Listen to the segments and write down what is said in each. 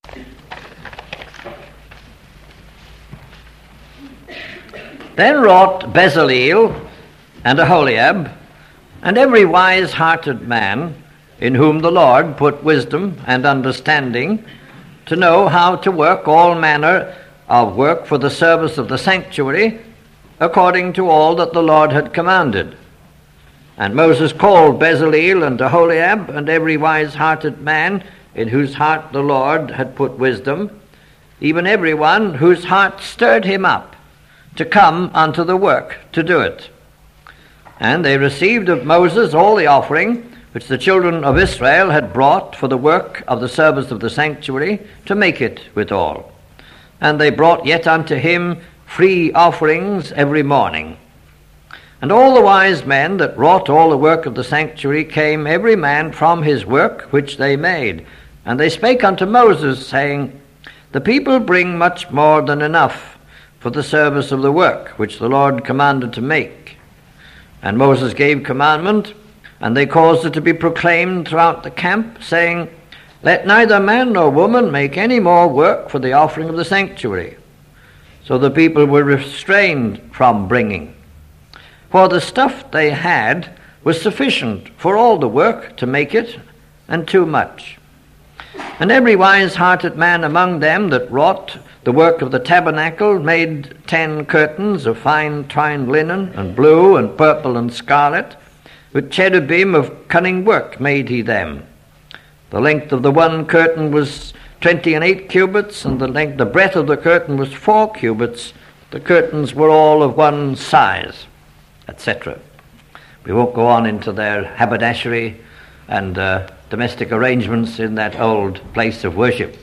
Then wrought Bezaleel and Aholiab, and every wise-hearted man, in whom the Lord put wisdom and understanding, to know how to work all manner of work for the service of the sanctuary, according to all that the Lord had commanded. And Moses called Bezaleel and Aholiab, and every wise-hearted man, in whose heart the Lord had put wisdom, even every one whose heart stirred him up, to come unto the work to do it. And they received of Moses all the offering which the children of Israel had brought for the work of the service of the sanctuary, to make it withal. And they brought yet unto him free offerings every morning. And all the wise men that wrought all the work of the sanctuary came every man from his work which they made. And they spake unto Moses, saying, The people bring much more than enough for the service of the work which the Lord commanded to make. And Moses gave commandment, and they caused it to be proclaimed throughout the camp, saying, Let neither man nor woman make any more work for the offering of the sanctuary. So the people were restrained from bringing. For the stuff they had was sufficient for all the work to make it, and too much. And every wise-hearted man among them that wrought the work of the tabernacle made 10 curtains of fine twined linen, and blue, and purple, and scarlet. With cherubim of cunning work made he them. The length of the one curtain was 28 cubits, and the breadth of the curtain was 4 cubits. The curtains were all of one size, etc. We won't go on into their haberdashery and domestic arrangements in that old place of worship.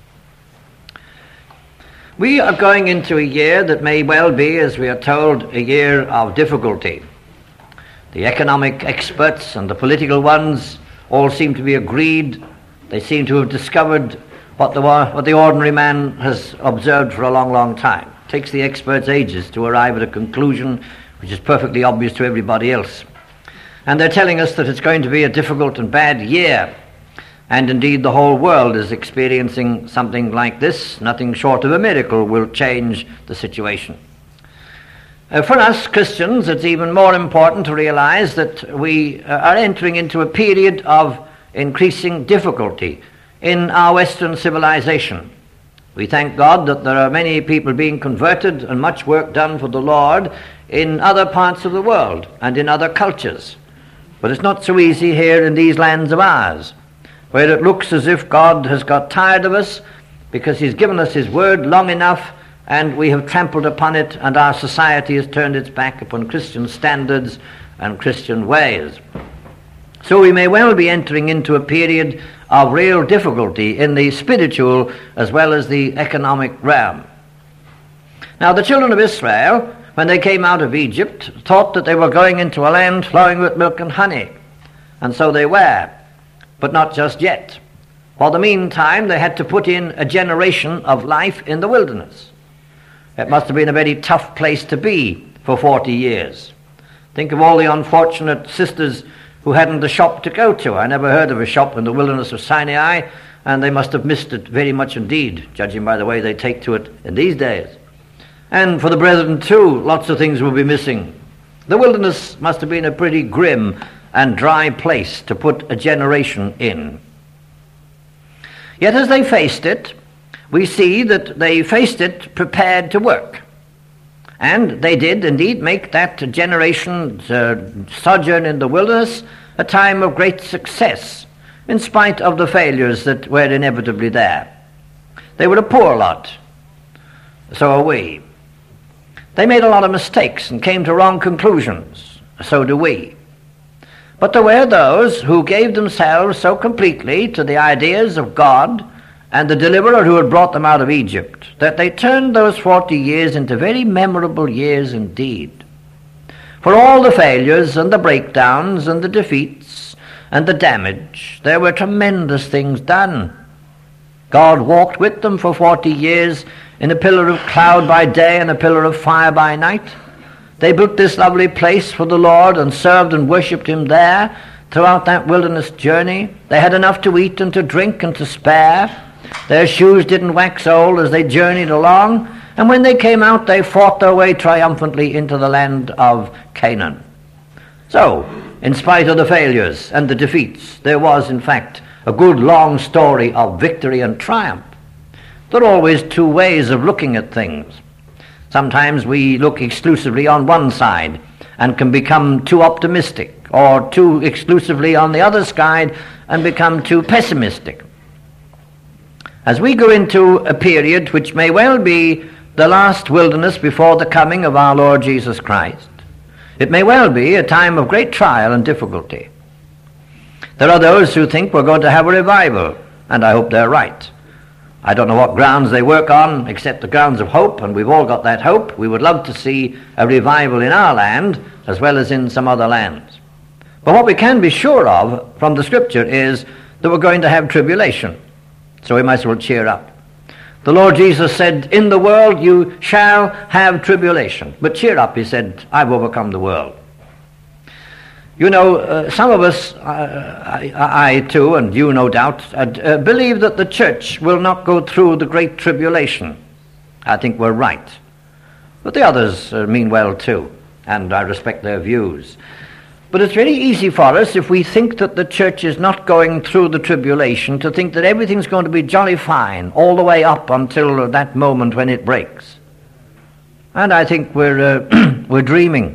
We are going into a year that may well be, as we are told, a year of difficulty. The economic experts and the political ones all seem to be agreed. They seem to have discovered what the ordinary man has observed for a long, long time. It takes the experts ages to arrive at a conclusion which is perfectly obvious to everybody else. And they're telling us that it's going to be a difficult and bad year. And indeed the whole world is experiencing something like this. Nothing short of a miracle will change the situation. For us Christians, it's even more important to realize that we are entering into a period of increasing difficulty in our Western civilization. We thank God that there are many people being converted and much work done for the Lord in other parts of the world and in other cultures. But it's not so easy here in these lands of ours, where it looks as if God has got tired of us because he's given us his word long enough, and we have trampled upon it, and our society has turned its back upon Christian standards and Christian ways. So we may well be entering into a period of real difficulty in the spiritual as well as the economic realm. Now the children of Israel, when they came out of Egypt, thought that they were going into a land flowing with milk and honey, and so they were. But not just yet. For the meantime, they had to put in a generation of life in the wilderness. It must have been a very tough place to be for 40 years. Think of all the unfortunate sisters who hadn't a shop to go to. I never heard of a shop in the wilderness of Sinai, and they must have missed it very much indeed, judging by the way they take to it in these days. And for the brethren too, lots of things will be missing. The wilderness must have been a pretty grim and dry place to put a generation in. Yet as they faced it, we see that they faced it prepared to work. And they did indeed make that generation's sojourn in the wilderness a time of great success, in spite of the failures that were inevitably there. They were a poor lot. So are we. They made a lot of mistakes and came to wrong conclusions. So do we. But there were those who gave themselves so completely to the ideas of God and the deliverer who had brought them out of Egypt that they turned those 40 years into very memorable years indeed. For all the failures and the breakdowns and the defeats and the damage, there were tremendous things done. God walked with them for 40 years in a pillar of cloud by day and a pillar of fire by night. They built this lovely place for the Lord and served and worshipped him there throughout that wilderness journey. They had enough to eat and to drink and to spare. Their shoes didn't wax old as they journeyed along, and when they came out, they fought their way triumphantly into the land of Canaan. So, in spite of the failures and the defeats, there was, in fact, a good long story of victory and triumph. There are always two ways of looking at things. Sometimes we look exclusively on one side and can become too optimistic, or too exclusively on the other side and become too pessimistic. As we go into a period which may well be the last wilderness before the coming of our Lord Jesus Christ, it may well be a time of great trial and difficulty. There are those who think we're going to have a revival, and I hope they're right. I don't know what grounds they work on, except the grounds of hope, and we've all got that hope. We would love to see a revival in our land, as well as in some other lands. But what we can be sure of from the Scripture is that we're going to have tribulation. So we might as well cheer up. The Lord Jesus said, in the world you shall have tribulation. But cheer up, he said, I've overcome the world. You know, some of us, I too, and you no doubt, believe that the church will not go through the great tribulation. I think we're right. But the others mean well too, and I respect their views. But it's very easy for us, if we think that the church is not going through the tribulation, to think that everything's going to be jolly fine all the way up until that moment when it breaks. And I think we're dreaming.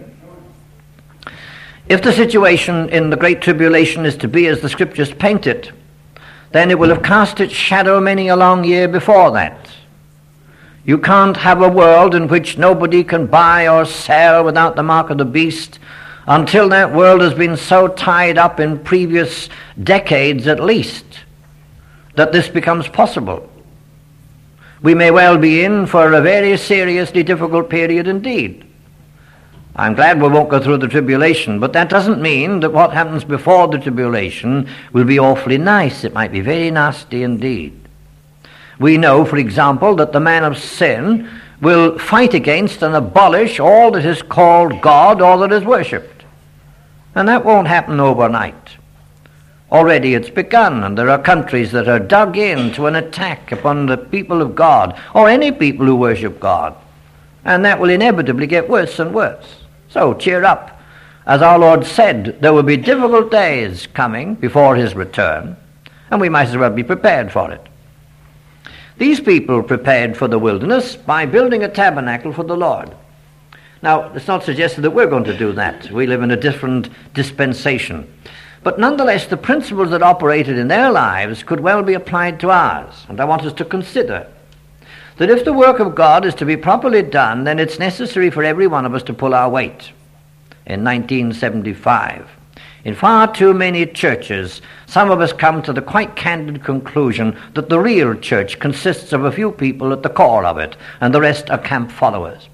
If the situation in the Great Tribulation is to be as the Scriptures paint it, then it will have cast its shadow many a long year before that. You can't have a world in which nobody can buy or sell without the mark of the beast until that world has been so tied up in previous decades at least that this becomes possible. We may well be in for a very seriously difficult period indeed. I'm glad we won't go through the tribulation, but that doesn't mean that what happens before the tribulation will be awfully nice. It might be very nasty indeed. We know, for example, that the man of sin will fight against and abolish all that is called God or that is worshipped. And that won't happen overnight. Already it's begun, and there are countries that are dug into an attack upon the people of God, or any people who worship God. And that will inevitably get worse and worse. So cheer up. As our Lord said, there will be difficult days coming before his return, and we might as well be prepared for it. These people prepared for the wilderness by building a tabernacle for the Lord. Now, it's not suggested that we're going to do that. We live in a different dispensation. But nonetheless, the principles that operated in their lives could well be applied to ours. And I want us to consider that if the work of God is to be properly done, then it's necessary for every one of us to pull our weight. In 1975, in far too many churches, some of us come to the quite candid conclusion that the real church consists of a few people at the core of it, and the rest are camp followers.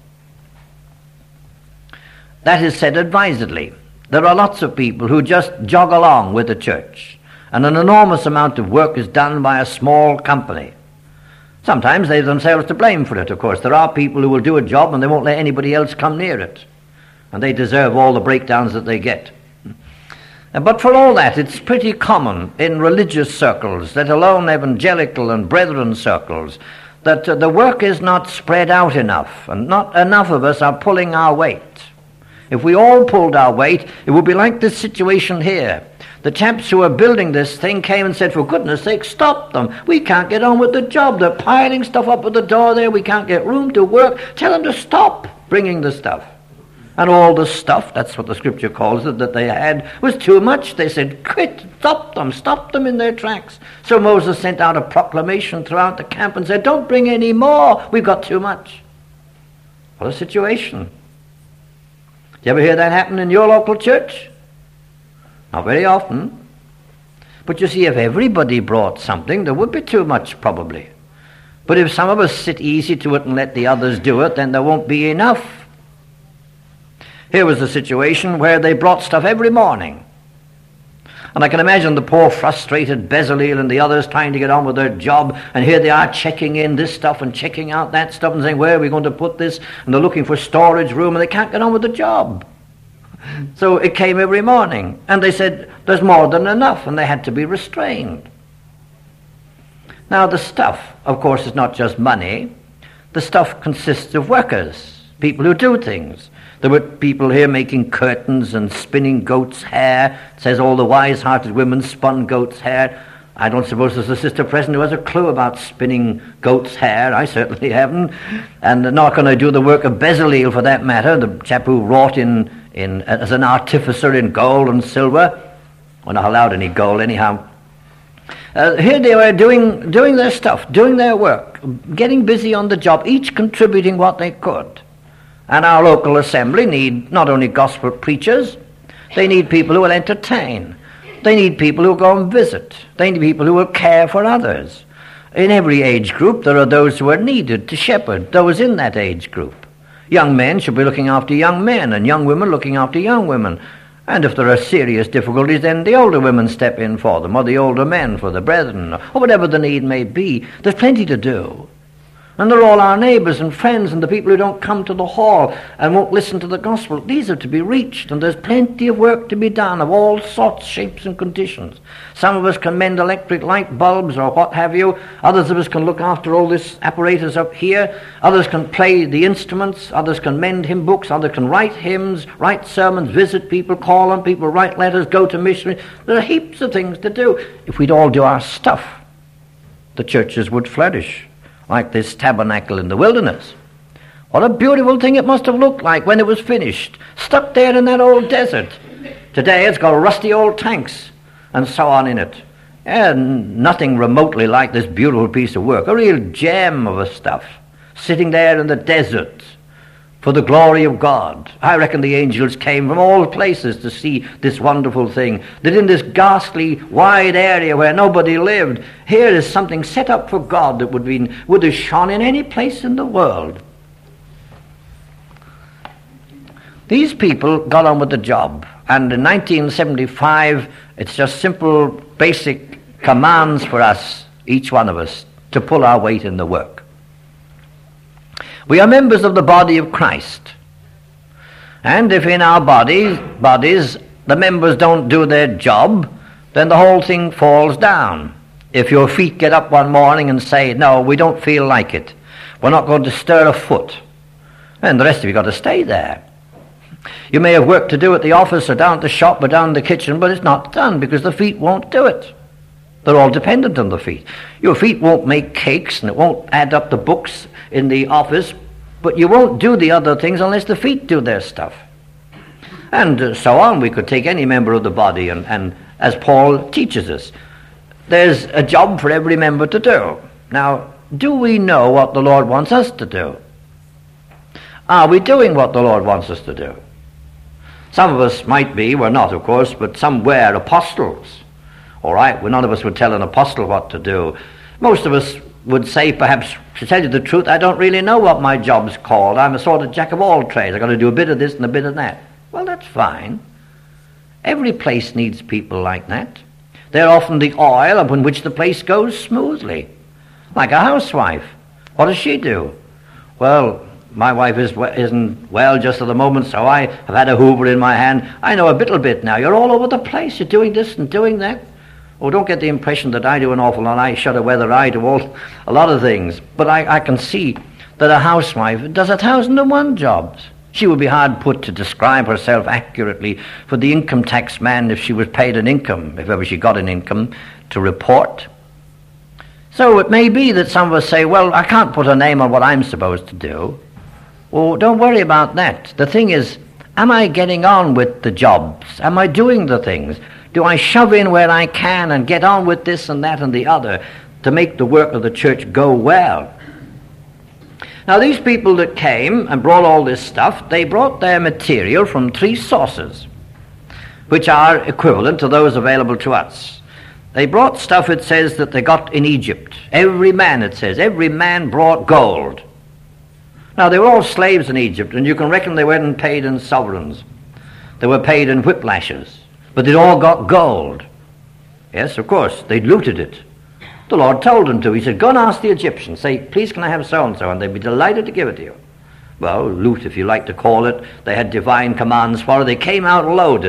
That is said advisedly. There are lots of people who just jog along with the church, and an enormous amount of work is done by a small company. Sometimes they themselves to blame for it, of course. There are people who will do a job and they won't let anybody else come near it, and they deserve all the breakdowns that they get. But for all that, it's pretty common in religious circles, let alone evangelical and brethren circles, that the work is not spread out enough, and not enough of us are pulling our weight. If we all pulled our weight, it would be like this situation here. The chaps who were building this thing came and said, for goodness sake, stop them. We can't get on with the job. They're piling stuff up at the door there. We can't get room to work. Tell them to stop bringing the stuff. And all the stuff, that's what the Scripture calls it, that they had, was too much. They said, quit, stop them in their tracks. So Moses sent out a proclamation throughout the camp and said, don't bring any more. We've got too much. What a situation. Do you ever hear that happen in your local church? Not very often. But you see, if everybody brought something, there would be too much probably. But if some of us sit easy to it and let the others do it, then there won't be enough. Here was a situation where they brought stuff every morning. And I can imagine the poor frustrated Bezaleel and the others trying to get on with their job, and here they are checking in this stuff and checking out that stuff and saying, where are we going to put this? And they're looking for storage room and they can't get on with the job. So it came every morning, and they said there's more than enough, and they had to be restrained. Now the stuff, of course, is not just money. The stuff consists of workers, people who do things. There were people here making curtains and spinning goat's hair. It says all the wise-hearted women spun goat's hair. I don't suppose there's a sister present who has a clue about spinning goat's hair. I certainly haven't. And they're not going to do the work of Bezalel, for that matter, the chap who wrought in as an artificer in gold and silver. We're not allowed any gold anyhow. Here they were doing their stuff, doing their work, getting busy on the job, each contributing what they could. And our local assembly need not only gospel preachers, they need people who will entertain. They need people who go and visit. They need people who will care for others. In every age group there are those who are needed to shepherd those in that age group. Young men should be looking after young men, and young women looking after young women. And if there are serious difficulties, then the older women step in for them, or the older men for the brethren, or whatever the need may be. There's plenty to do. And they're all our neighbours and friends and the people who don't come to the hall and won't listen to the gospel. These are to be reached, and there's plenty of work to be done of all sorts, shapes and conditions. Some of us can mend electric light bulbs or what have you. Others of us can look after all this apparatus up here. Others can play the instruments. Others can mend hymn books. Others can write hymns, write sermons, visit people, call on people, write letters, go to missionaries. There are heaps of things to do. If we'd all do our stuff, the churches would flourish. Like this tabernacle in the wilderness. What a beautiful thing it must have looked like when it was finished, stuck there in that old desert. Today it's got rusty old tanks and so on in it. And nothing remotely like this beautiful piece of work, a real gem of a stuff, sitting there in the desert for the glory of God. I reckon the angels came from all places to see this wonderful thing, that in this ghastly wide area where nobody lived, here is something set up for God that would have shone in any place in the world. These people got on with the job, and in 1975 it's just simple basic commands for us, each one of us, to pull our weight in the work. We are members of the body of Christ. And if in our bodies the members don't do their job, then the whole thing falls down. If your feet get up one morning and say, no, we don't feel like it, we're not going to stir a foot, then the rest of you got to stay there. You may have work to do at the office or down at the shop or down in the kitchen, but it's not done because the feet won't do it. They're all dependent on the feet. Your feet won't make cakes and it won't add up the books in the office, but you won't do the other things unless the feet do their stuff. And so on. We could take any member of the body, and as Paul teaches us, there's a job for every member to do. Now, do we know what the Lord wants us to do? Are we doing what the Lord wants us to do? Some of us might be, we're not of course, but some were apostles. All right, well, none of us would tell an apostle what to do. Most of us would say, perhaps, to tell you the truth, I don't really know what my job's called. I'm a sort of jack of all trades. I've got to do a bit of this and a bit of that. Well, that's fine. Every place needs people like that. They're often the oil upon which the place goes smoothly. Like a housewife. What does she do? Well, my wife isn't well just at the moment, so I have had a hoover in my hand. I know a little bit now. You're all over the place. You're doing this and doing that. Oh, don't get the impression that I do an awful lot. I shudder whether I do a lot of things. But I can see that a housewife does 1,001 jobs. She would be hard put to describe herself accurately for the income tax man if she was paid an income, if ever she got an income, to report. So it may be that some of us say, well, I can't put a name on what I'm supposed to do. Oh, don't worry about that. The thing is, am I getting on with the jobs? Am I doing the things? Do I shove in where I can and get on with this and that and the other to make the work of the church go well? Now, these people that came and brought all this stuff, they brought their material from 3 sources, which are equivalent to those available to us. They brought stuff, it says, that they got in Egypt. Every man, it says, every man brought gold. Now, they were all slaves in Egypt, and you can reckon they weren't paid in sovereigns. They were paid in whiplashes. But they'd all got gold. Yes, of course, they'd looted it. The Lord told them to. He said, go and ask the Egyptians. Say, please can I have so-and-so? And they'd be delighted to give it to you. Well, loot, if you like to call it. They had divine commands for it. They came out loaded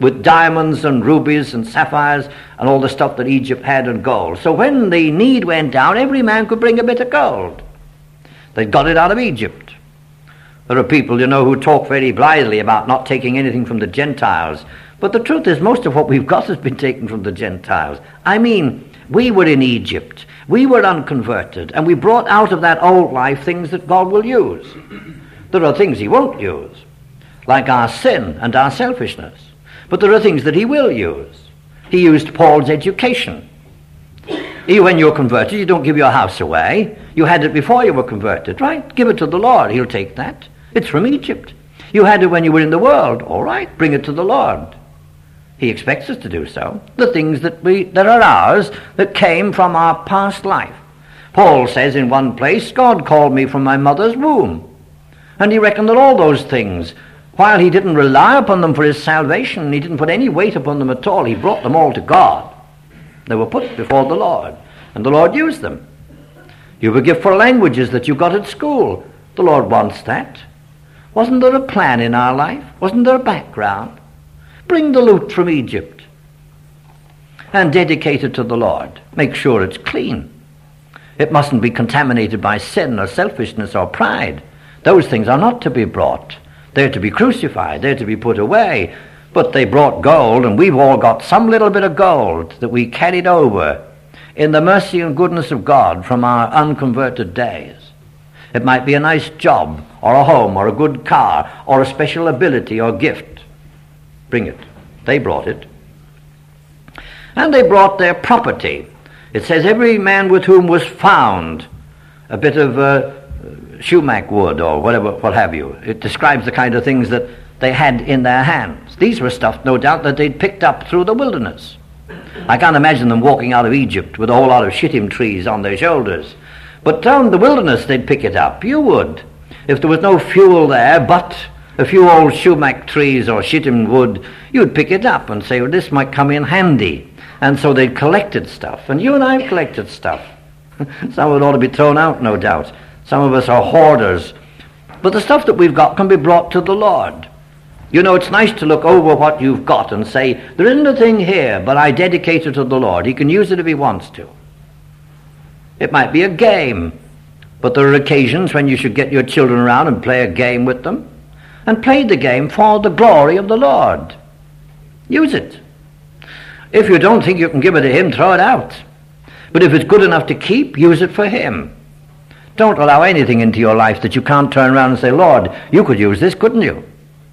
with diamonds and rubies and sapphires and all the stuff that Egypt had and gold. So when the need went down, every man could bring a bit of gold. They got it out of Egypt. There are people, who talk very blithely about not taking anything from the Gentiles. But the truth is, most of what we've got has been taken from the Gentiles. I mean, we were in Egypt. We were unconverted. And we brought out of that old life things that God will use. There are things he won't use, like our sin and our selfishness. But there are things that he will use. He used Paul's education. When you're converted, you don't give your house away. You had it before you were converted, right? Give it to the Lord. He'll take that. It's from Egypt. You had it when you were in the world. All right, bring it to the Lord. He expects us to do so. The things that are ours, that came from our past life. Paul says in one place, God called me from my mother's womb. And he reckoned that all those things, while he didn't rely upon them for his salvation, he didn't put any weight upon them at all, he brought them all to God. They were put before the Lord, and the Lord used them. You have a gift for languages that you got at school. The Lord wants that. Wasn't there a plan in our life? Wasn't there a background? Bring the loot from Egypt and dedicate it to the Lord. Make sure it's clean. It mustn't be contaminated by sin or selfishness or pride. Those things are not to be brought. They're to be crucified. They're to be put away. But they brought gold, and we've all got some little bit of gold that we carried over in the mercy and goodness of God from our unconverted days. It might be a nice job, or a home, or a good car, or a special ability or gift. Bring it. They brought it. And they brought their property. It says every man with whom was found a bit of sumac wood or whatever, what have you. It describes the kind of things that they had in their hands. These were stuff, no doubt, that they'd picked up through the wilderness. I can't imagine them walking out of Egypt with a whole lot of shittim trees on their shoulders. But down the wilderness they'd pick it up. You would. If there was no fuel there but a few old sumac trees or shittim wood, you'd pick it up and say, well, this might come in handy. And so they'd collected stuff. And you and I have collected stuff. Some of it ought to be thrown out, no doubt. Some of us are hoarders. But the stuff that we've got can be brought to the Lord. It's nice to look over what you've got and say, there isn't a thing here, but I dedicate it to the Lord. He can use it if he wants to. It might be a game, but there are occasions when you should get your children around and play a game with them, and play the game for the glory of the Lord. Use it. If you don't think you can give it to him, throw it out. But if it's good enough to keep, use it for him. Don't allow anything into your life that you can't turn around and say, Lord, you could use this, couldn't you?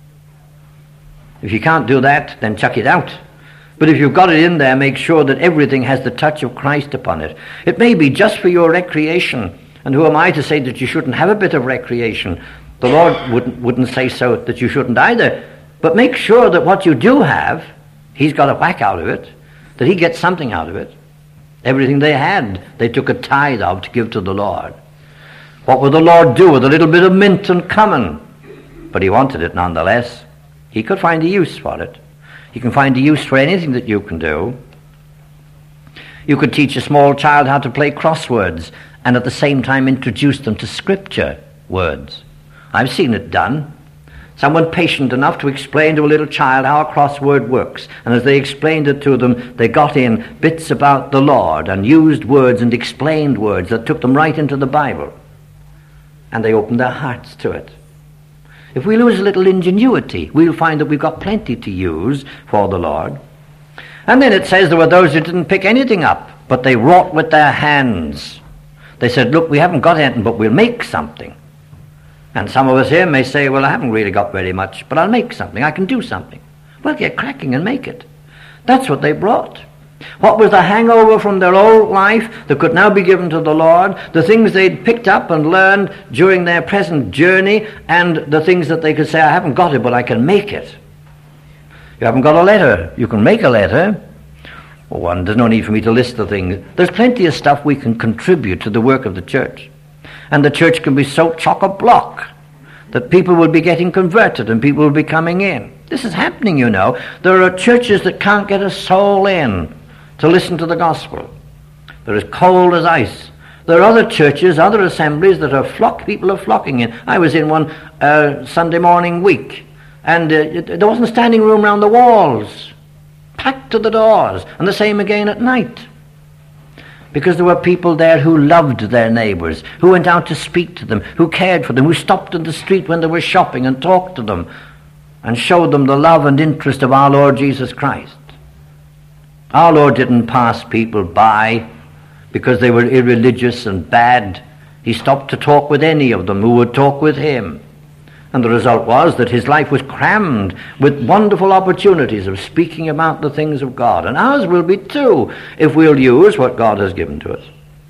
If you can't do that, then chuck it out. But if you've got it in there, make sure that everything has the touch of Christ upon it. It may be just for your recreation. And who am I to say that you shouldn't have a bit of recreation? The Lord wouldn't say so that you shouldn't either. But make sure that what you do have, he's got a whack out of it, that he gets something out of it. Everything they had, they took a tithe of to give to the Lord. What would the Lord do with a little bit of mint and cumin? But he wanted it nonetheless. He could find a use for it. He can find a use for anything that you can do. You could teach a small child how to play crosswords and at the same time introduce them to scripture words. I've seen it done. Someone patient enough to explain to a little child how a crossword works. And as they explained it to them, they got in bits about the Lord and used words and explained words that took them right into the Bible. And they opened their hearts to it. If we lose a little ingenuity, we'll find that we've got plenty to use for the Lord. And then it says there were those who didn't pick anything up, but they wrought with their hands. They said, look, we haven't got anything, but we'll make something. And some of us here may say, well, I haven't really got very much, but I'll make something. I can do something. Well, get cracking and make it. That's what they brought. What was the hangover from their old life that could now be given to the Lord, the things they'd picked up and learned during their present journey, and the things that they could say, I haven't got it, but I can make it. You haven't got a letter. You can make a letter. Well, there's no need for me to list the things. There's plenty of stuff we can contribute to the work of the church. And the church can be so chock-a-block that people will be getting converted and people will be coming in. This is happening, you know. There are churches that can't get a soul in to listen to the gospel. They're as cold as ice. There are other churches, other assemblies that people are flocking in. I was in one Sunday morning week, And there wasn't standing room around the walls, packed to the doors, and the same again at night. Because there were people there who loved their neighbours, who went out to speak to them, who cared for them, who stopped in the street when they were shopping and talked to them and showed them the love and interest of our Lord Jesus Christ. Our Lord didn't pass people by because they were irreligious and bad. He stopped to talk with any of them who would talk with him. And the result was that his life was crammed with wonderful opportunities of speaking about the things of God. And ours will be too, if we'll use what God has given to us.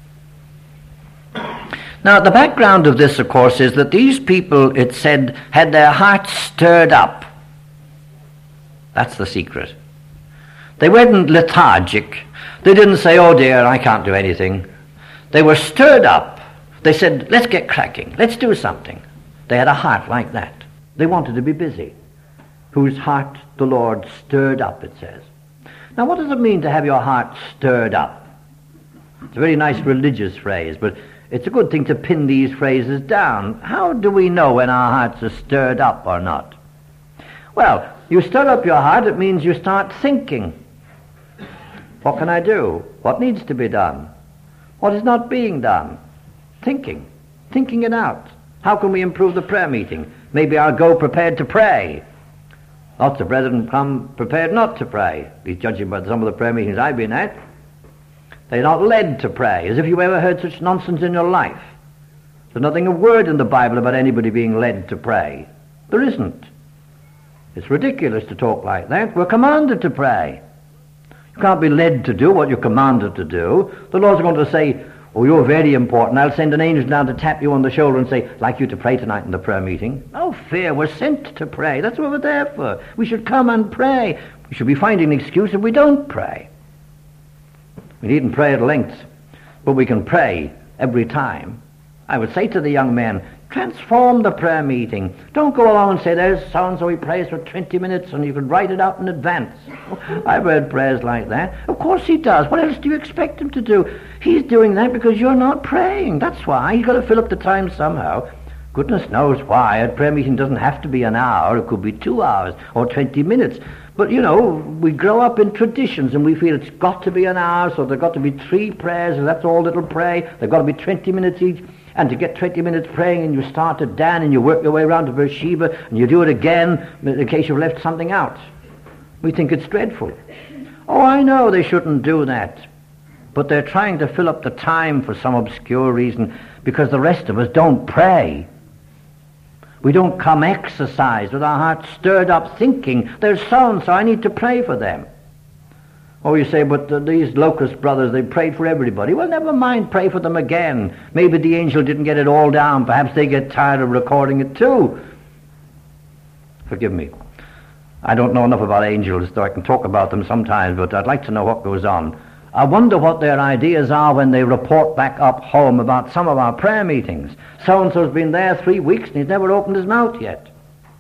Now, the background of this, of course, is that these people, it said, had their hearts stirred up. That's the secret. They weren't lethargic. They didn't say, oh dear, I can't do anything. They were stirred up. They said, let's get cracking. Let's do something. They had a heart like that. They wanted to be busy. Whose heart the Lord stirred up, it says. Now, what does it mean to have your heart stirred up? It's a very nice religious phrase, but it's a good thing to pin these phrases down. How do we know when our hearts are stirred up or not? Well, you stir up your heart, it means you start thinking. What can I do? What needs to be done? What is not being done? Thinking it out. How can we improve the prayer meeting? Maybe I'll go prepared to pray. Lots of brethren come prepared not to pray. At least judging by some of the prayer meetings I've been at. They're not led to pray, as if you ever heard such nonsense in your life. There's nothing a word in the Bible about anybody being led to pray. There isn't. It's ridiculous to talk like that. We're commanded to pray. You can't be led to do what you're commanded to do. The Lord's going to say, oh, you're very important. I'll send an angel down to tap you on the shoulder and say, I'd like you to pray tonight in the prayer meeting. Oh, fear, we're sent to pray. That's what we're there for. We should come and pray. We should be finding an excuse if we don't pray. We needn't pray at length, but we can pray every time. I would say to the young men, transform the prayer meeting. Don't go along and say, there's so-and-so, he prays for 20 minutes and you can write it out in advance. I've heard prayers like that. Of course he does. What else do you expect him to do? He's doing that because you're not praying. That's why. He's got to fill up the time somehow. Goodness knows why. A prayer meeting doesn't have to be an hour. It could be 2 hours or 20 minutes. But, you know, we grow up in traditions and we feel it's got to be an hour, so there've got to be 3 prayers, and that's all that'll pray. They've got to be 20 minutes each. And to get 20 minutes praying, and you start at Dan and you work your way around to Beersheba and you do it again in case you've left something out. We think it's dreadful. Oh, I know they shouldn't do that. But they're trying to fill up the time for some obscure reason because the rest of us don't pray. We don't come exercised with our hearts stirred up thinking, there's so-and-so, I need to pray for them. Oh, you say, but these Locust brothers, they prayed for everybody. Well, never mind, pray for them again. Maybe the angel didn't get it all down. Perhaps they get tired of recording it too. Forgive me. I don't know enough about angels, though I can talk about them sometimes, but I'd like to know what goes on. I wonder what their ideas are when they report back up home about some of our prayer meetings. So-and-so's been there 3 weeks and he's never opened his mouth yet.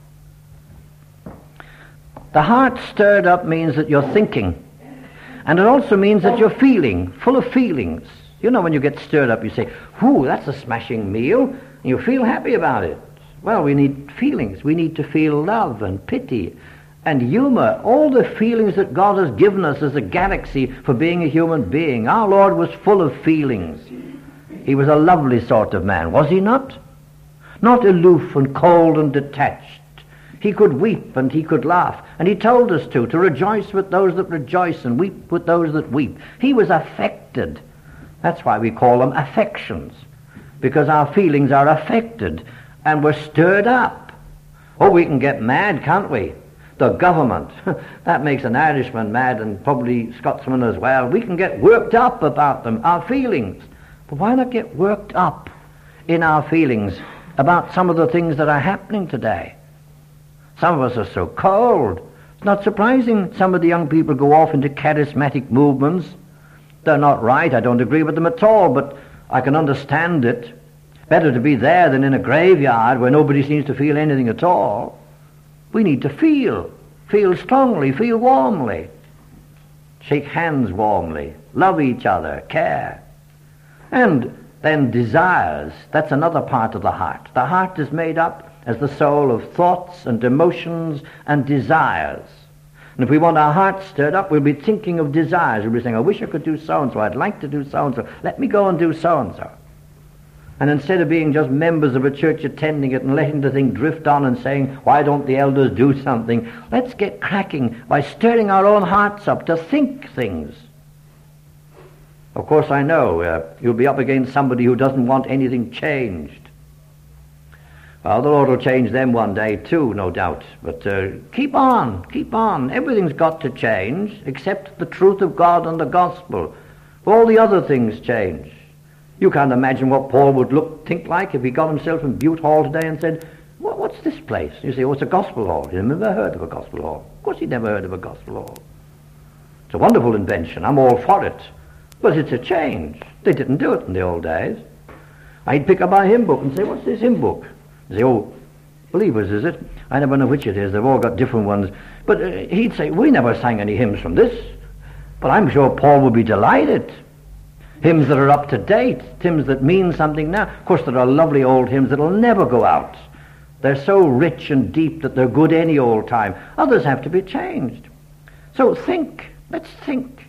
The heart stirred up means that you're thinking. And it also means that you're feeling, full of feelings. You know, when you get stirred up, you say, whew, that's a smashing meal, and you feel happy about it. Well, we need feelings. We need to feel love and pity and humor, all the feelings that God has given us as a galaxy for being a human being. Our Lord was full of feelings. He was a lovely sort of man, was he not? Not aloof and cold and detached. He could weep and he could laugh. And he told us to rejoice with those that rejoice and weep with those that weep. He was affected. That's why we call them affections, because our feelings are affected and we're stirred up. Oh, we can get mad, can't we? The government, that makes an Irishman mad and probably Scotsman as well. We can get worked up about them, our feelings. But why not get worked up in our feelings about some of the things that are happening today? Some of us are so cold. It's not surprising some of the young people go off into charismatic movements. They're not right. I don't agree with them at all, but I can understand it. Better to be there than in a graveyard where nobody seems to feel anything at all. We need to feel strongly, feel warmly, shake hands warmly, love each other, care. And then desires, that's another part of the heart. The heart is made up as the soul of thoughts and emotions and desires. And if we want our hearts stirred up, we'll be thinking of desires. We'll be saying, I wish I could do so-and-so. I'd like to do so-and-so. Let me go and do so-and-so. And instead of being just members of a church attending it and letting the thing drift on and saying, why don't the elders do something? Let's get cracking by stirring our own hearts up to think things. Of course, I know you'll be up against somebody who doesn't want anything changed. Well, the Lord will change them one day too, no doubt. But keep on, keep on. Everything's got to change except the truth of God and the gospel. All the other things change. You can't imagine what Paul would think like if he got himself in Bute Hall today and said, what's this place? You say, oh, it's a gospel hall. He'd never heard of a gospel hall. Of course he'd never heard of a gospel hall. It's a wonderful invention. I'm all for it. But it's a change. They didn't do it in the old days. I'd pick up my hymn book and say, what's this hymn book? They say, oh, Believers, is it? I never know which it is. They've all got different ones. But he'd say, we never sang any hymns from this. But I'm sure Paul would be delighted. Hymns that are up to date, hymns that mean something now. Of course, there are lovely old hymns that will never go out. They're so rich and deep that they're good any old time. Others have to be changed. So think. Let's think.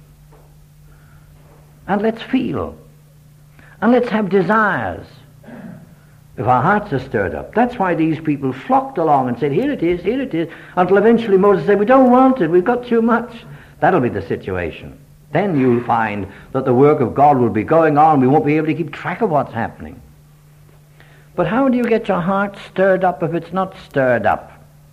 And let's feel. And let's have desires. If our hearts are stirred up. That's why these people flocked along and said, here it is, until eventually Moses said, we don't want it, we've got too much. That'll be the situation. Then you'll find that the work of God will be going on. We won't be able to keep track of what's happening. But how do you get your heart stirred up if it's not stirred up?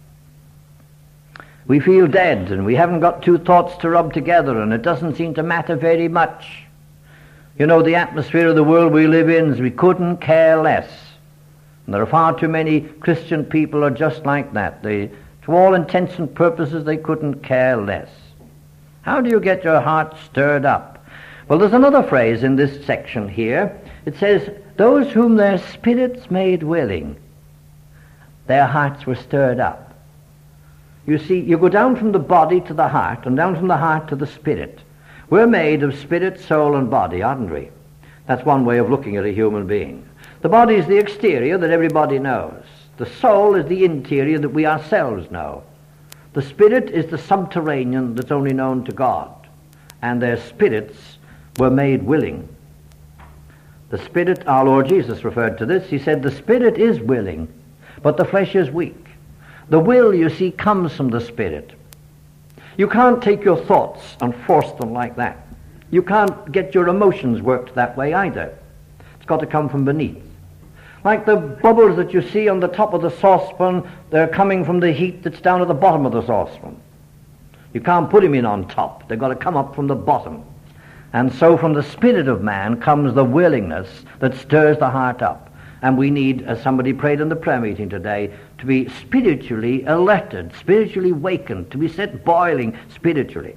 We feel dead and we haven't got two thoughts to rub together, and it doesn't seem to matter very much. You know, the atmosphere of the world we live in is we couldn't care less. And there are far too many Christian people are just like that. To all intents and purposes, they couldn't care less. How do you get your heart stirred up? Well, there's another phrase in this section here. It says, those whom their spirits made willing, their hearts were stirred up. You see, you go down from the body to the heart, and down from the heart to the spirit. We're made of spirit, soul, and body, aren't we? That's one way of looking at a human being. The body is the exterior that everybody knows. The soul is the interior that we ourselves know. The spirit is the subterranean that's only known to God. And their spirits were made willing. The spirit, our Lord Jesus referred to this. He said, the spirit is willing, but the flesh is weak. The will, you see, comes from the spirit. You can't take your thoughts and force them like that. You can't get your emotions worked that way either. It's got to come from beneath. Like the bubbles that you see on the top of the saucepan, they're coming from the heat that's down at the bottom of the saucepan. You can't put them in on top. They've got to come up from the bottom. And so from the spirit of man comes the willingness that stirs the heart up. And we need, as somebody prayed in the prayer meeting today, to be spiritually alerted, spiritually wakened, to be set boiling spiritually.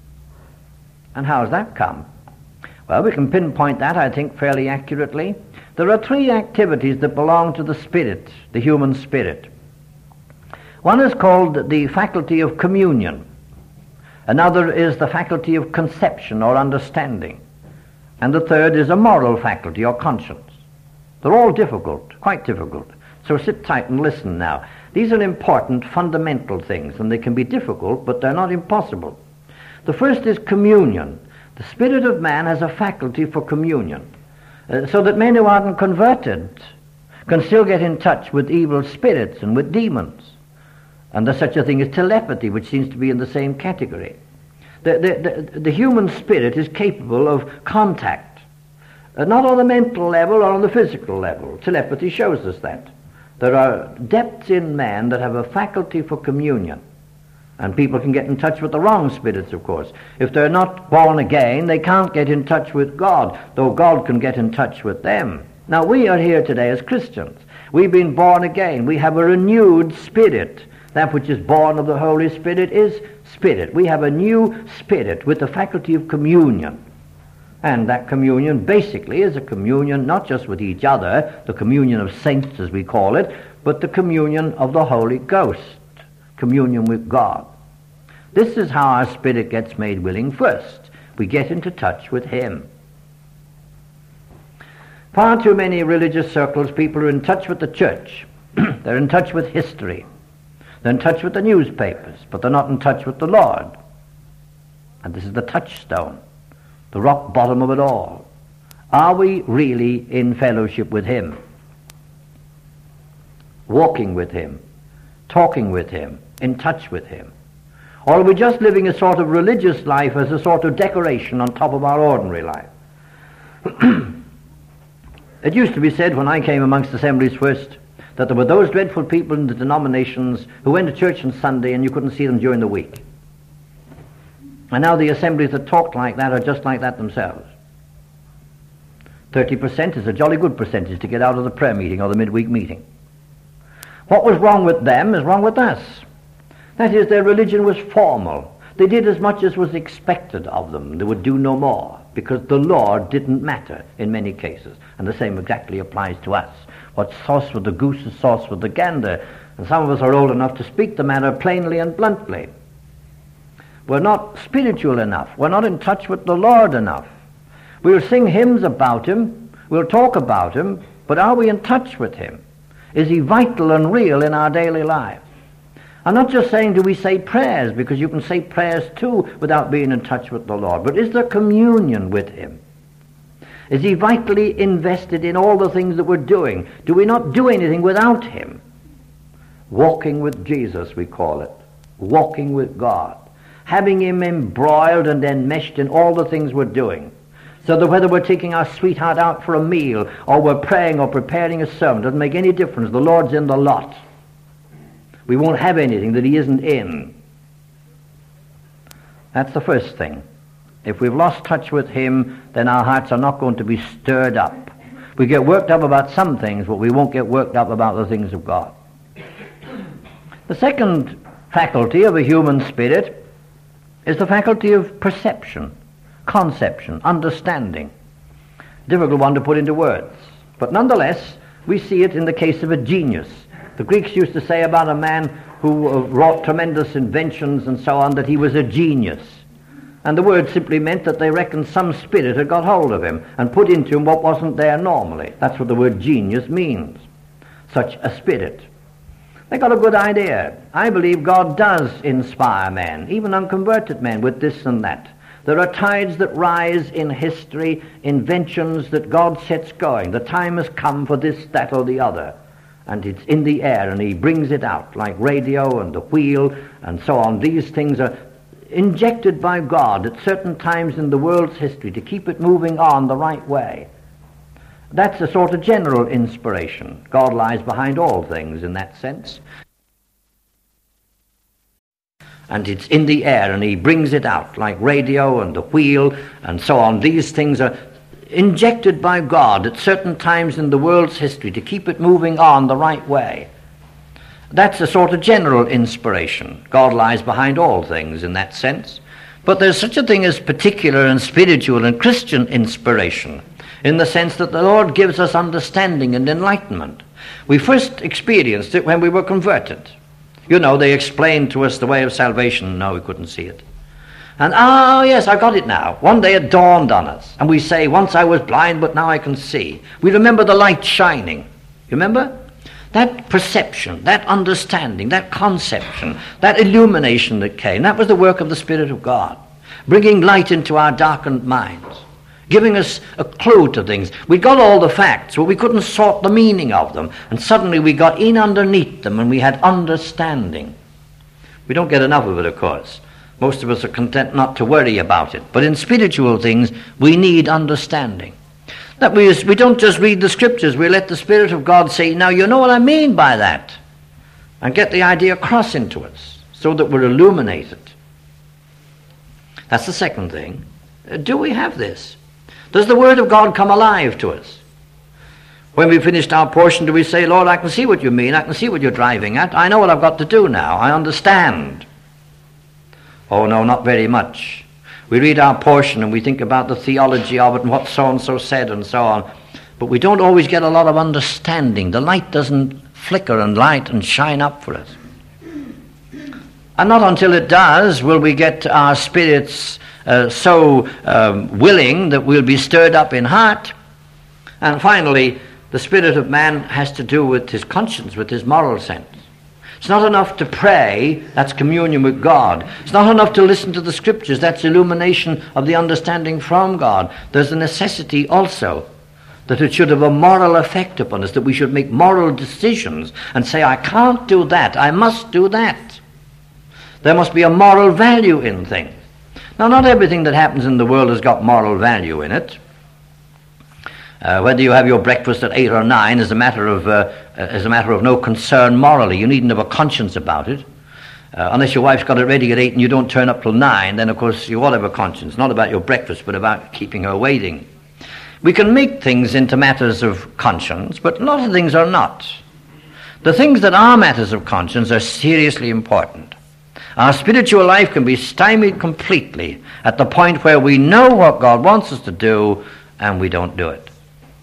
And how has that come? Well, we can pinpoint that, I think, fairly accurately. There are three activities that belong to the spirit, the human spirit. One is called the faculty of communion. Another is the faculty of conception or understanding. And the third is a moral faculty or conscience. They're all difficult, quite difficult. So sit tight and listen now. These are important, fundamental things, and they can be difficult, but they're not impossible. The first is communion. The spirit of man has a faculty for communion. So that men who aren't converted can still get in touch with evil spirits and with demons. And there's such a thing as telepathy, which seems to be in the same category. The human spirit is capable of contact, not on the mental level or on the physical level. Telepathy shows us that. There are depths in man that have a faculty for communion. And people can get in touch with the wrong spirits, of course. If they're not born again, they can't get in touch with God, though God can get in touch with them. Now, we are here today as Christians. We've been born again. We have a renewed spirit. That which is born of the Holy Spirit is spirit. We have a new spirit with the faculty of communion. And that communion basically is a communion not just with each other, the communion of saints as we call it, but the communion of the Holy Ghost. Communion with God. This is how our spirit gets made willing first. We get into touch with Him. Far too many religious circles, people are in touch with the church, They're in touch with history. They're in touch with the newspapers, but they're not in touch with the Lord. And this is the touchstone, the rock bottom of it all. Are we really in fellowship with him? Walking with him, talking with him, in touch with him? Or are we just living a sort of religious life as a sort of decoration on top of our ordinary life? It used to be said when I came amongst assemblies first that there were those dreadful people in the denominations who went to church on Sunday and you couldn't see them during the week. And now the assemblies that talked like that are just like that themselves. 30% is a jolly good percentage to get out of the prayer meeting or the midweek meeting. What was wrong with them is wrong with us. That is, their religion was formal. They did as much as was expected of them. They would do no more, because the Lord didn't matter in many cases. And the same exactly applies to us. What's sauce for the goose is sauce for the gander. And some of us are old enough to speak the matter plainly and bluntly. We're not spiritual enough. We're not in touch with the Lord enough. We'll sing hymns about him. We'll talk about him. But are we in touch with him? Is he vital and real in our daily life? I'm not just saying do we say prayers, because you can say prayers too without being in touch with the Lord. But is there communion with him? Is he vitally invested in all the things that we're doing? Do we not do anything without him? Walking with Jesus, we call it. Walking with God. Having him embroiled and enmeshed in all the things we're doing. So that whether we're taking our sweetheart out for a meal, or we're praying or preparing a sermon, doesn't make any difference. The Lord's in the lot. We won't have anything that he isn't in. That's the first thing. If we've lost touch with him, then our hearts are not going to be stirred up. We get worked up about some things, but we won't get worked up about the things of God. The second faculty of a human spirit is the faculty of perception, conception, understanding. Difficult one to put into words. But nonetheless, we see it in the case of a genius. The Greeks used to say about a man who wrought tremendous inventions and so on that he was a genius. And the word simply meant that they reckoned some spirit had got hold of him and put into him what wasn't there normally. That's what the word genius means. Such a spirit. They got a good idea. I believe God does inspire men, even unconverted men, with this and that. There are tides that rise in history, inventions that God sets going. The time has come for this, that, or the other. And it's in the air, and he brings it out, like radio and the wheel and so on. These things are injected by God at certain times in the world's history to keep it moving on the right way. That's a sort of general inspiration. God lies behind all things in that sense. And it's in the air, and he brings it out, like radio and the wheel and so on. These things are injected by God at certain times in the world's history to keep it moving on the right way. That's a sort of general inspiration. God lies behind all things in that sense. But there's such a thing as particular and spiritual and Christian inspiration, in the sense that the Lord gives us understanding and enlightenment. We first experienced it when we were converted. You know, they explained to us the way of salvation. No, we couldn't see it. And, yes, I got it now. One day it dawned on us. And we say, once I was blind, but now I can see. We remember the light shining. You remember? That perception, that understanding, that conception, that illumination that came, that was the work of the Spirit of God, bringing light into our darkened minds, giving us a clue to things. We got all the facts, but we couldn't sort the meaning of them. And suddenly we got in underneath them and we had understanding. We don't get enough of it, of course. Most of us are content not to worry about it. But in spiritual things, we need understanding. That we don't just read the scriptures. We let the Spirit of God say, now you know what I mean by that. And get the idea across into us so that we're illuminated. That's the second thing. Do we have this? Does the Word of God come alive to us? When we finished our portion, do we say, Lord, I can see what you mean. I can see what you're driving at. I know what I've got to do now. I understand. Oh, no, not very much. We read our portion and we think about the theology of it and what so-and-so said and so on. But we don't always get a lot of understanding. The light doesn't flicker and light and shine up for us. And not until it does will we get our spirits so willing that we'll be stirred up in heart. And finally, The spirit of man has to do with his conscience, with his moral sense. It's not enough to pray, that's communion with God. It's not enough to listen to the scriptures, that's illumination of the understanding from God. There's a necessity also that it should have a moral effect upon us, that we should make moral decisions and say, I can't do that, I must do that. There must be a moral value in things. Now, not everything that happens in the world has got moral value in it. Whether you have your breakfast at 8 or 9 is a matter of no concern morally. You needn't have a conscience about it. Unless your wife's got it ready at 8 and you don't turn up till 9, then of course you ought to have a conscience, not about your breakfast, but about keeping her waiting. We can make things into matters of conscience, but a lot of things are not. The things that are matters of conscience are seriously important. Our spiritual life can be stymied completely at the point where we know what God wants us to do and we don't do it.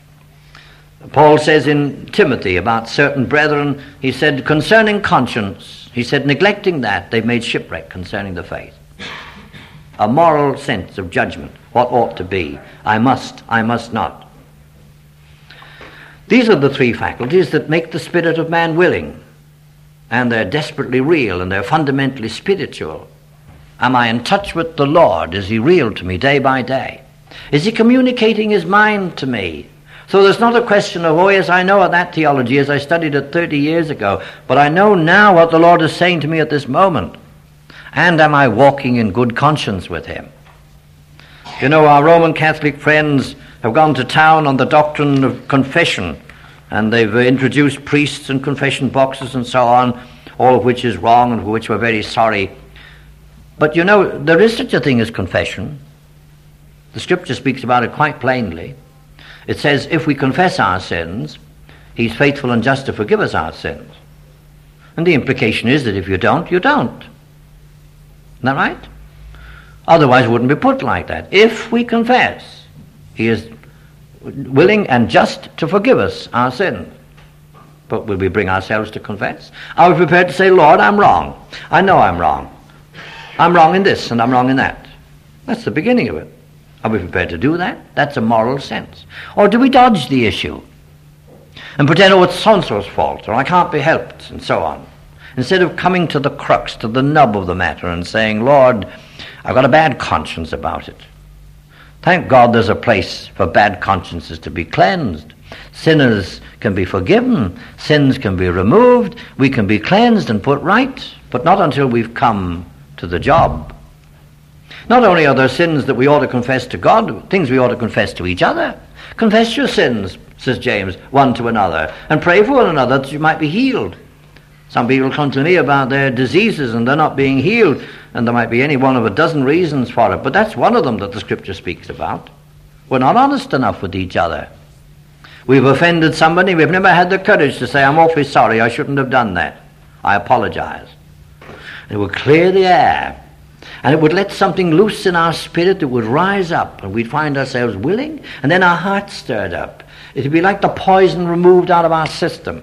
Paul says in Timothy about certain brethren, he said, concerning conscience, he said, neglecting that, they've made shipwreck concerning the faith. A moral sense of judgment, what ought to be. I must not. These are the three faculties that make the spirit of man willing, and they're desperately real, and they're fundamentally spiritual. Am I in touch with the Lord? Is he real to me day by day? Is he communicating his mind to me? So there's not a question of, oh yes, I know that theology as I studied it 30 years ago, but I know now what the Lord is saying to me at this moment. And am I walking in good conscience with him? You know, our Roman Catholic friends have gone to town on the doctrine of confession, and they've introduced priests and confession boxes and so on, all of which is wrong and for which we're very sorry. But you know, there is such a thing as confession. The Scripture speaks about it quite plainly. It says, if we confess our sins, he's faithful and just to forgive us our sins. And the implication is that if you don't, you don't. Isn't that right? Otherwise it wouldn't be put like that. If we confess, he is willing and just to forgive us our sins. But will we bring ourselves to confess? Are we prepared to say, Lord, I'm wrong. I know I'm wrong. I'm wrong in this and I'm wrong in that. That's the beginning of it. Are we prepared to do that? That's a moral sense. Or do we dodge the issue and pretend, oh, it's so-and-so's fault, or I can't be helped, and so on, instead of coming to the crux, to the nub of the matter, and saying, Lord, I've got a bad conscience about it. Thank God there's a place for bad consciences to be cleansed. Sinners can be forgiven, sins can be removed, we can be cleansed and put right, but not until we've come to the job. Not only are there sins that we ought to confess to God, things we ought to confess to each other. Confess your sins, says James, one to another, and pray for one another that you might be healed. Some people come to me about their diseases and they're not being healed, and there might be any one of a dozen reasons for it, but that's one of them that the Scripture speaks about. We're not honest enough with each other. We've offended somebody, we've never had the courage to say, I'm awfully sorry, I shouldn't have done that. I apologize. It would clear the air. And it would let something loose in our spirit that would rise up, and we'd find ourselves willing, and then our hearts stirred up. It would be like the poison removed out of our system.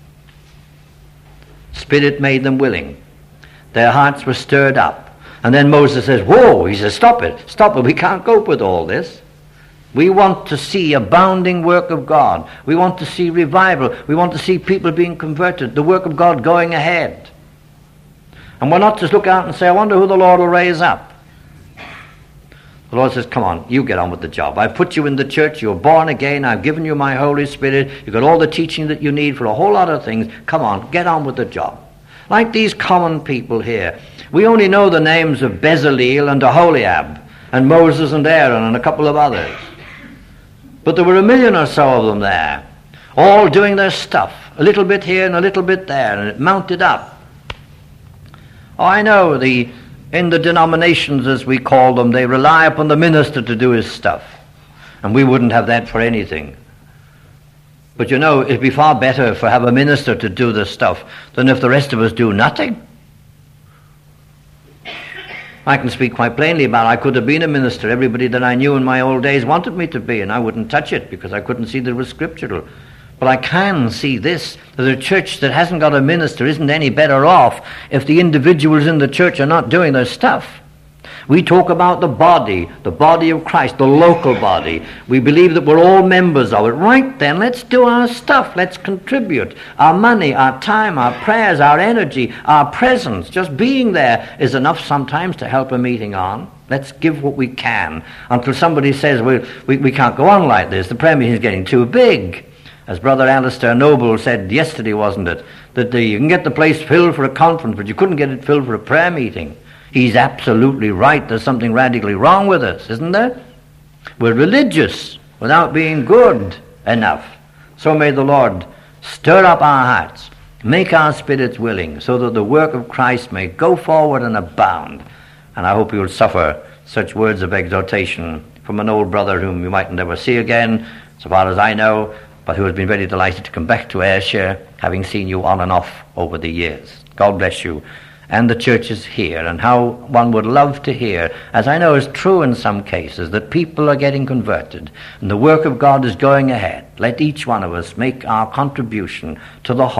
Spirit made them willing. Their hearts were stirred up. And then Moses says, whoa, he says, stop it, we can't cope with all this. We want to see abounding work of God. We want to see revival. We want to see people being converted, the work of God going ahead. And we're not just look out and say, I wonder who the Lord will raise up. The Lord says, come on, you get on with the job. I've put you in the church, you're born again, I've given you my Holy Spirit, you've got all the teaching that you need for a whole lot of things. Come on, get on with the job. Like these common people here. We only know the names of Bezaleel and Aholiab, and Moses and Aaron and a couple of others. But there were 1 million or so of them there, all doing their stuff, a little bit here and a little bit there, and it mounted up. Oh, I know in the denominations, as we call them, they rely upon the minister to do his stuff. And we wouldn't have that for anything. But you know, it'd be far better to have a minister to do the stuff than if the rest of us do nothing. I can speak quite plainly about it. I could have been a minister. Everybody that I knew in my old days wanted me to be, and I wouldn't touch it because I couldn't see that it was scriptural. But I can see this, that a church that hasn't got a minister isn't any better off if the individuals in the church are not doing their stuff. We talk about the body of Christ, the local body. We believe that we're all members of it. Right then, let's do our stuff. Let's contribute. Our money, our time, our prayers, our energy, our presence. Just being there is enough sometimes to help a meeting on. Let's give what we can until somebody says, we can't go on like this. The prayer meeting is getting too big. As Brother Alistair Noble said yesterday, wasn't it, that you can get the place filled for a conference, but you couldn't get it filled for a prayer meeting. He's absolutely right. There's something radically wrong with us, isn't there? We're religious without being good enough. So may the Lord stir up our hearts, make our spirits willing, so that the work of Christ may go forward and abound. And I hope you'll suffer such words of exhortation from an old brother whom you might never see again, so far as I know, but who has been very delighted to come back to Ayrshire, having seen you on and off over the years. God bless you. And the churches here, and how one would love to hear, as I know is true in some cases, that people are getting converted and the work of God is going ahead. Let each one of us make our contribution to the whole.